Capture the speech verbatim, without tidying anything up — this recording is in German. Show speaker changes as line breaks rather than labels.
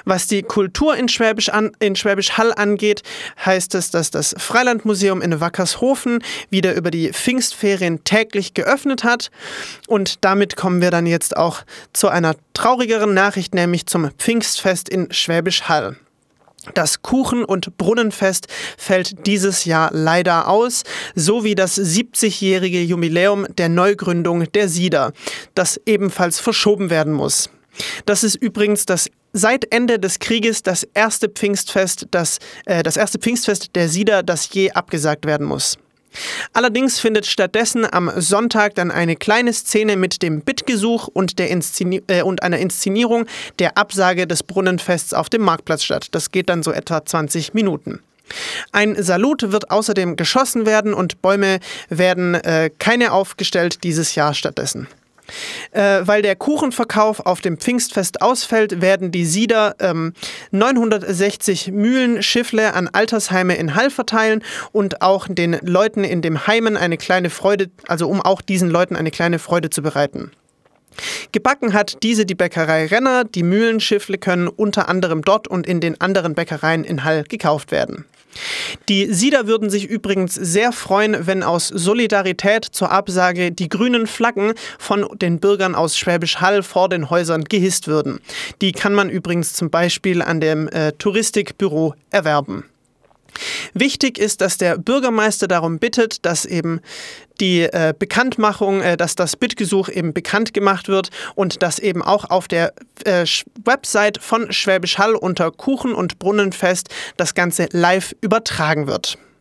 Was die Kultur in Schwäbisch, an, in Schwäbisch Hall angeht, heißt es, dass das Freilandmuseum in Wackershofen wieder über die Pfingstferien täglich geöffnet hat. Und damit kommen wir dann jetzt auch zu einer traurigeren Nachricht, nämlich zum Pfingstfest in Schwäbisch Hall. Das Kuchen- und Brunnenfest fällt dieses Jahr leider aus, sowie das siebzigjährige Jubiläum der Neugründung der Sieder, das ebenfalls verschoben werden muss. Das ist übrigens das seit Ende des Krieges das erste Pfingstfest, das, äh, das erste Pfingstfest der Sieder, das je abgesagt werden muss. Allerdings findet stattdessen am Sonntag dann eine kleine Szene mit dem Bittgesuch und, der Inszeni- äh, und einer Inszenierung der Absage des Brunnenfests auf dem Marktplatz statt. Das geht dann so etwa zwanzig Minuten. Ein Salut wird außerdem geschossen werden und Bäume werden äh, keine aufgestellt dieses Jahr stattdessen. Äh, weil der Kuchenverkauf auf dem Pfingstfest ausfällt, werden die Sieder ähm, neunhundertsechzig Mühlenschiffle an Altersheime in Hall verteilen und auch den Leuten in den Heimen eine kleine Freude, also um auch diesen Leuten eine kleine Freude zu bereiten. Gebacken hat diese die Bäckerei Renner. Die Mühlenschiffle können unter anderem dort und in den anderen Bäckereien in Hall gekauft werden. Die Sieder würden sich übrigens sehr freuen, wenn aus Solidarität zur Absage die grünen Flaggen von den Bürgern aus Schwäbisch Hall vor den Häusern gehisst würden. Die kann man übrigens zum Beispiel an dem äh, Touristikbüro erwerben. Wichtig ist, dass der Bürgermeister darum bittet, dass eben die äh, Bekanntmachung, äh, dass das Bittgesuch eben bekannt gemacht wird und dass eben auch auf der äh, Website von Schwäbisch Hall unter Kuchen- und Brunnenfest das Ganze live übertragen wird.